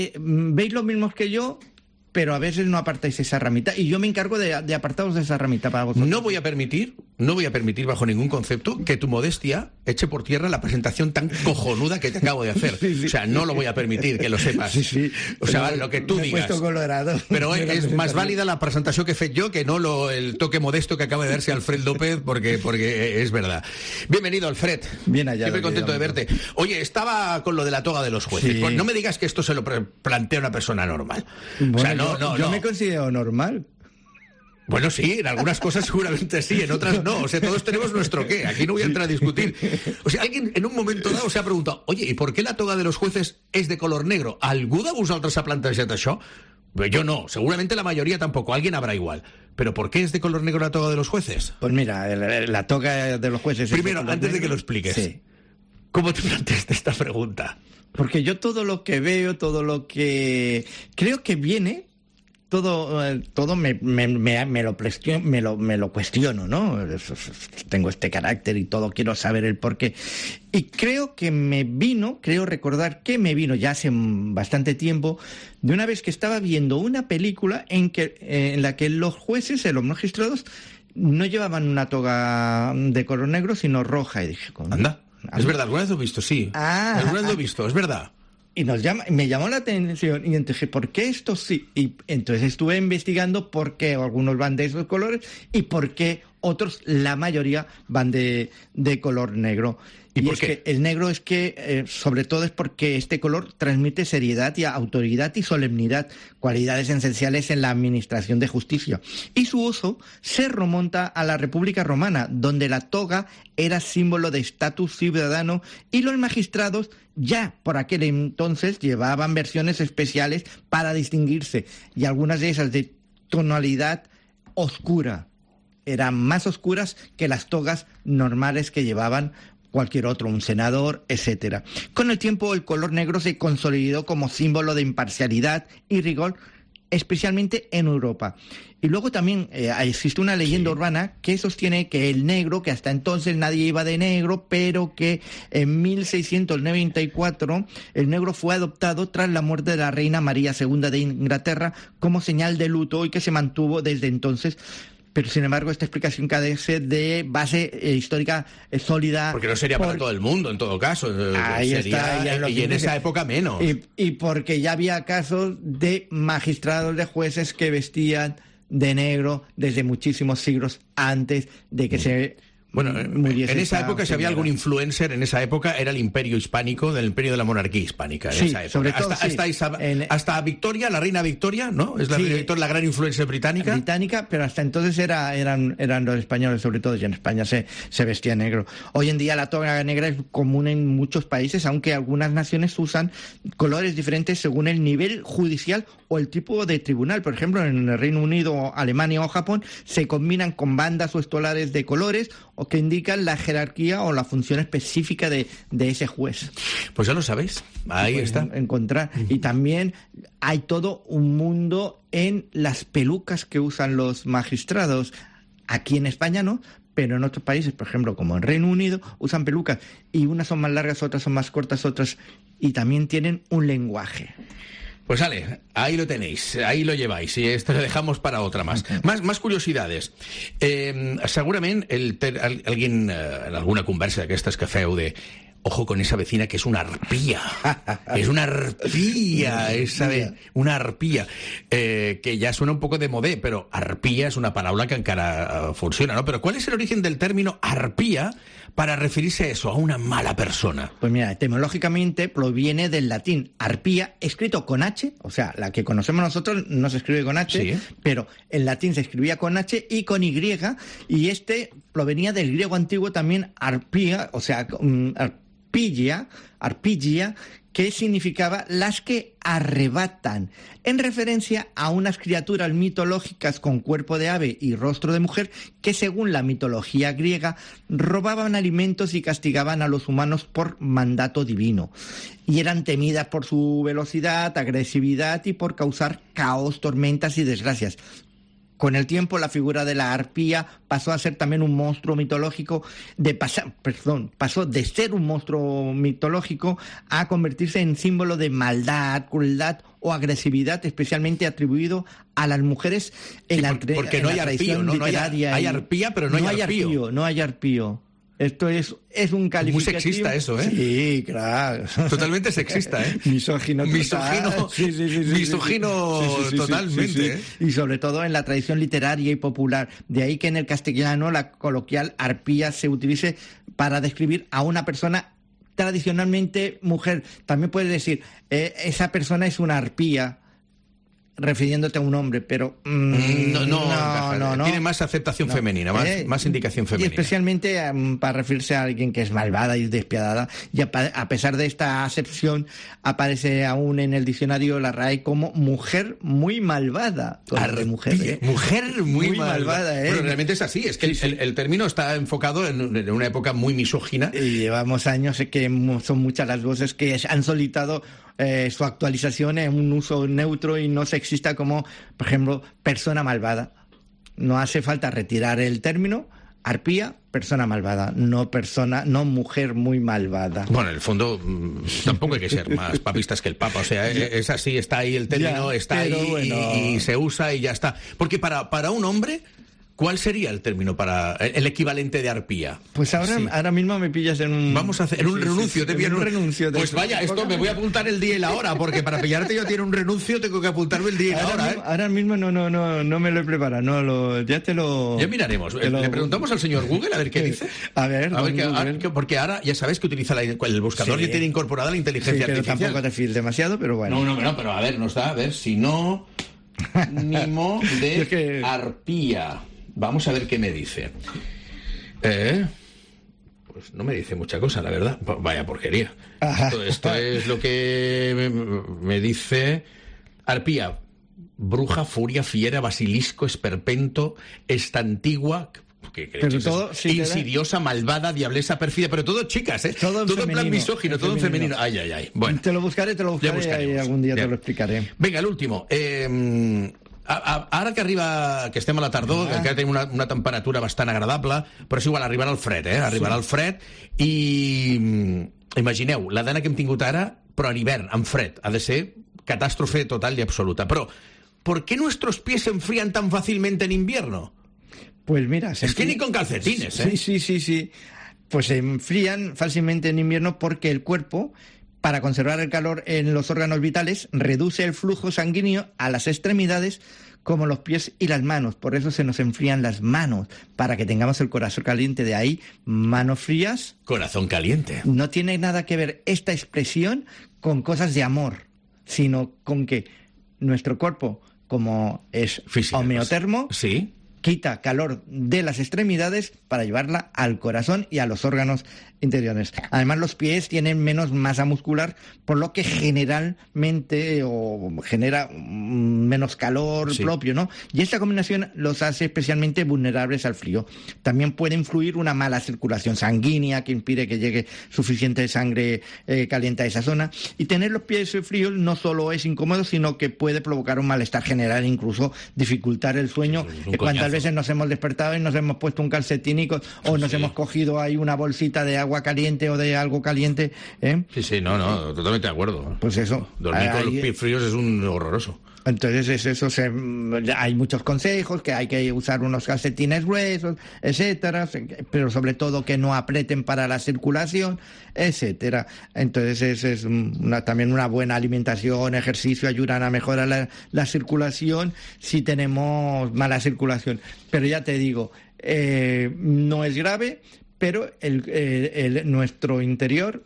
veis lo mismo que yo, pero a veces no apartáis esa ramita y yo me encargo de apartaros de esa ramita para vosotros. No voy a permitir bajo ningún concepto que tu modestia eche por tierra la presentación tan cojonuda que te acabo de hacer. Sí. O sea, no lo voy a permitir, que lo sepas. Sí. O sea, lo que tú digas. Colorado. Pero es más válida la presentación que he fet yo que no el toque modesto que acaba de darse Alfred López, porque es verdad. Bienvenido, Alfred. Bien hallado. Siempre contento de verte. Oye, estaba con lo de la toga de los jueces. Sí. No me digas que esto se lo plantea una persona normal. Bueno, o sea, yo me considero normal. Bueno, sí, en algunas cosas seguramente sí, en otras no. O sea, todos tenemos nuestro qué. Aquí no voy a entrar a discutir. O sea, alguien en un momento dado se ha preguntado, oye, ¿y por qué la toga de los jueces es de color negro? ¿Algú de vosaltres ha plantejat això? Pues yo no, seguramente la mayoría tampoco, alguien habrá igual. ¿Pero por qué es de color negro la toga de los jueces? Pues mira, la toga de los jueces... Primero, antes de que lo expliques, sí. ¿Cómo te planteaste esta pregunta? Porque yo todo lo que veo, todo lo que creo que viene... Todo me lo cuestiono, ¿no? Tengo este carácter y todo, quiero saber el porqué. Y creo recordar que me vino ya hace bastante tiempo, de una vez que estaba viendo una película en la que los jueces, los magistrados, no llevaban una toga de color negro, sino roja. Y dije, anda, es verdad, alguna vez lo he visto, sí. Alguna vez lo he visto, es verdad. Y me llamó la atención y dije, ¿por qué esto sí? Y entonces estuve investigando por qué algunos van de esos colores y por qué otros, la mayoría, van de color negro. ¿Y por es qué? Que el negro es que, sobre todo, es porque este color transmite seriedad y autoridad y solemnidad, cualidades esenciales en la administración de justicia. Y su uso se remonta a la República Romana, donde la toga era símbolo de estatus ciudadano y los magistrados ya por aquel entonces llevaban versiones especiales para distinguirse, y algunas de esas de tonalidad oscura. Eran más oscuras que las togas normales que llevaban cualquier otro, un senador, etcétera. Con el tiempo, el color negro se consolidó como símbolo de imparcialidad y rigor especialmente en Europa. Y luego también existe una leyenda urbana que sostiene que el negro, que hasta entonces nadie iba de negro, pero que en 1694 el negro fue adoptado tras la muerte de la reina María II de Inglaterra como señal de luto y que se mantuvo desde entonces. Pero, sin embargo, esta explicación carece de base histórica sólida. Porque no sería para todo el mundo, en todo caso. Ahí está. Y en esa época menos. Y porque ya había casos de magistrados, de jueces que vestían de negro desde muchísimos siglos antes de que se... Bueno, en esa época, si había algún influencer, en esa época era el Imperio Hispánico, del Imperio de la Monarquía Hispánica. En esa época. Sobre todo, hasta Victoria, la reina Victoria, ¿no? Es la reina Victoria, la gran influencer británica. Pero hasta entonces eran los españoles, sobre todo, y en España se vestía negro. Hoy en día la toga negra es común en muchos países, aunque algunas naciones usan colores diferentes según el nivel judicial o el tipo de tribunal. Por ejemplo, en el Reino Unido, Alemania o Japón se combinan con bandas o estolares de colores o que indican la jerarquía o la función específica de ese juez. Pues ya lo sabéis, ahí está. Encontrar. Y también hay todo un mundo en las pelucas que usan los magistrados. Aquí en España no, pero en otros países, por ejemplo, como en Reino Unido, usan pelucas y unas son más largas, otras son más cortas, otras... Y también tienen un lenguaje. Pues vale, ahí lo tenéis, ahí lo lleváis, y esto lo dejamos para otra más. Más curiosidades. Segurament alguien en alguna conversa d'aquestes que feu de ojo con esa vecina que es una arpía. Es una arpía, una arpía. Que ya suena un poco de modé, pero arpía es una palabra que encara funciona, ¿no? Pero ¿cuál es el origen del término arpía para referirse a eso, a una mala persona? Pues mira, etimológicamente proviene del latín arpía, escrito con H, o sea, la que conocemos nosotros no se escribe con H, pero en latín se escribía con H y con Y, y provenía del griego antiguo también arpía, o sea, arpigia, que significaba las que arrebatan, en referencia a unas criaturas mitológicas con cuerpo de ave y rostro de mujer que, según la mitología griega, robaban alimentos y castigaban a los humanos por mandato divino. Y eran temidas por su velocidad, agresividad y por causar caos, tormentas y desgracias. Con el tiempo, la figura de la arpía pasó a ser también un monstruo mitológico, pasó de ser un monstruo mitológico a convertirse en símbolo de maldad, crueldad o agresividad, especialmente atribuido a las mujeres en la tradición literaria. Porque no hay arpío, ¿no? Hay arpía, pero no hay arpío. No hay arpío. Esto es un calificativo... Muy sexista eso, ¿eh? Sí, claro. Totalmente sexista, ¿eh? Misógino total. Misógino totalmente, ¿eh? Y sobre todo en la tradición literaria y popular. De ahí que en el castellano la coloquial arpía se utilice para describir a una persona tradicionalmente mujer. También puedes decir, esa persona es una arpía, refiriéndote a un hombre, pero no. Tiene más aceptación femenina, más indicación femenina. Y especialmente para referirse a alguien que es malvada y despiadada. Y a pesar de esta acepción, aparece aún en el diccionario la RAE como mujer muy malvada. Mujer muy malvada, ¿eh? Pero realmente es así, es que el término está enfocado en una época muy misógina. Y llevamos años, sé que son muchas las voces que han solicitado su actualización en un uso neutro y no sexista como, por ejemplo, persona malvada. No hace falta retirar el término arpía, persona malvada, no mujer muy malvada. Bueno, en el fondo tampoco hay que ser más papistas que el Papa, o sea, es así, está ahí el término, está ahí y se usa y ya está. Porque para un hombre, ¿cuál sería el término para el equivalente de arpía? Pues ahora mismo me pillas en un... Vamos a hacer un renuncio. Pues vaya, esto me voy a apuntar el día y la hora, porque para pillarte yo tiene un renuncio, tengo que apuntarme el día y la hora, ¿eh? Ahora mismo no me lo he preparado, Ya miraremos. Le preguntamos al señor Google a ver qué dice. A ver porque ahora ya sabes que utiliza el buscador y tiene incorporada la inteligencia artificial. Tampoco te fíes demasiado, pero bueno. No, pero a ver, nos da, a ver, sinónimo de arpía. Vamos a ver qué me dice. Pues no me dice mucha cosa, la verdad. Vaya porquería. Esto es lo que me dice. Arpía, bruja, furia, fiera, basilisco, esperpento, estantigua. ¿qué Pero crees? todo, sí, insidiosa, malvada, diablesa, pérfida, pero todo chicas, ¿eh? Todo en plan misógino, todo en femenino. Ay. Bueno. Te lo buscaré y algún día te lo explicaré. Vinga, l'último. Ara que estem a la tardor, que encara tenim una temperatura bastant agradable, però és igual, arribarà el fred, Arribarà el fred i... Imagineu, la dana que hem tingut ara, però en hivern, en fred. Ha de ser catàstrofe total y absoluta. Però, ¿por qué nuestros pies se enfrían tan fácilmente en invierno? Pues mira... Es que ni con calcetines, ¿eh? Sí. Pues se enfrían fácilmente en invierno porque el cuerpo, para conservar el calor en los órganos vitales, reduce el flujo sanguíneo a las extremidades como los pies y las manos. Por eso se nos enfrían las manos, para que tengamos el corazón caliente. De ahí, manos frías. Corazón caliente. No tiene nada que ver esta expresión con cosas de amor, sino con que nuestro cuerpo, como es homeotermo, ¿sí?, quita calor de las extremidades para llevarla al corazón y a los órganos interiores. Además, los pies tienen menos masa muscular, por lo que generalmente genera menos calor propio, ¿no? Y esta combinación los hace especialmente vulnerables al frío. También puede influir una mala circulación sanguínea que impide que llegue suficiente sangre caliente a esa zona. Y tener los pies fríos no solo es incómodo, sino que puede provocar un malestar general, incluso dificultar el sueño. ¿Cuántas veces nos hemos despertado y nos hemos puesto un calcetín o nos hemos cogido ahí una bolsita de agua caliente o de algo caliente? Sí, no, totalmente de acuerdo. Pues eso. Dormir con los pies fríos es un horroroso. Entonces hay muchos consejos, que hay que usar unos calcetines gruesos, etcétera, pero sobre todo que no aprieten para la circulación, etcétera. Entonces es también una buena alimentación, ejercicio, ayudan a mejorar la circulación si tenemos mala circulación. Pero ya te digo, no es grave, pero nuestro interior,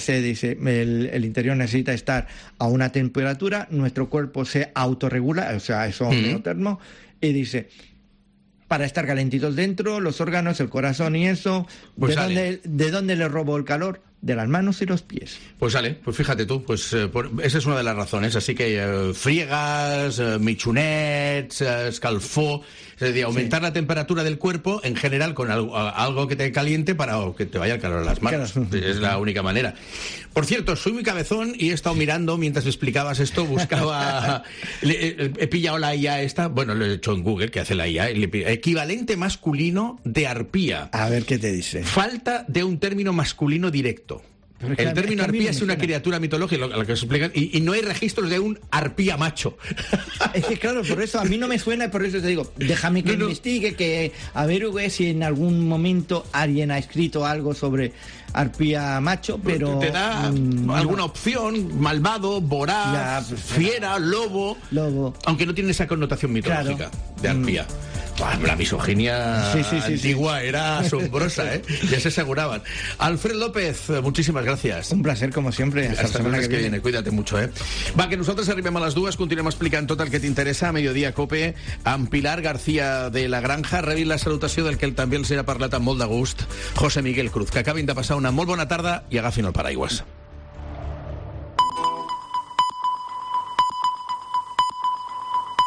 el interior necesita estar a una temperatura, nuestro cuerpo se autorregula, o sea, es homeotermo, y dice, para estar calentitos dentro, los órganos, el corazón y eso, pues ¿de dónde le robo el calor? De las manos y los pies. Pues sale, pues fíjate tú, esa es una de las razones. Así que friegas, michunets, escalfó, es decir, aumentar la temperatura del cuerpo en general con algo que te caliente para que te vaya el calor a las manos. Es la única manera. Por cierto, soy muy cabezón y he estado mirando mientras me explicabas esto, buscaba, he pillado la IA esta, bueno, lo he hecho en Google, que hace la IA, equivalente masculino de arpía. A ver qué te dice. Falta de un término masculino directo. El término arpía es una criatura mitológica, lo que se explica, y no hay registros de un arpía macho. Es que claro, por eso a mí no me suena, y por eso te digo, déjame que investigue, que averigüe si en algún momento alguien ha escrito algo sobre arpía macho, pero... Te da alguna opción, malvado, voraz, fiera, lobo, aunque no tiene esa connotación mitológica de arpía. La misoginia antigua era asombrosa, ¿eh? Ya se aseguraban. Alfred López, muchísimas gracias. Un placer, como siempre. Hasta la setmana que viene. Cuídate mucho, eh? Va, que nosaltres arribem a les 2, continuem explicant tot el que t'interessa a Mediodía Cope amb Pilar García de la Granja. Rebin la salutació del que també els ha parlat amb molt de gust, José Miguel Cruz. Que acabin de passar una molt bona tarda i agafin el paraigües.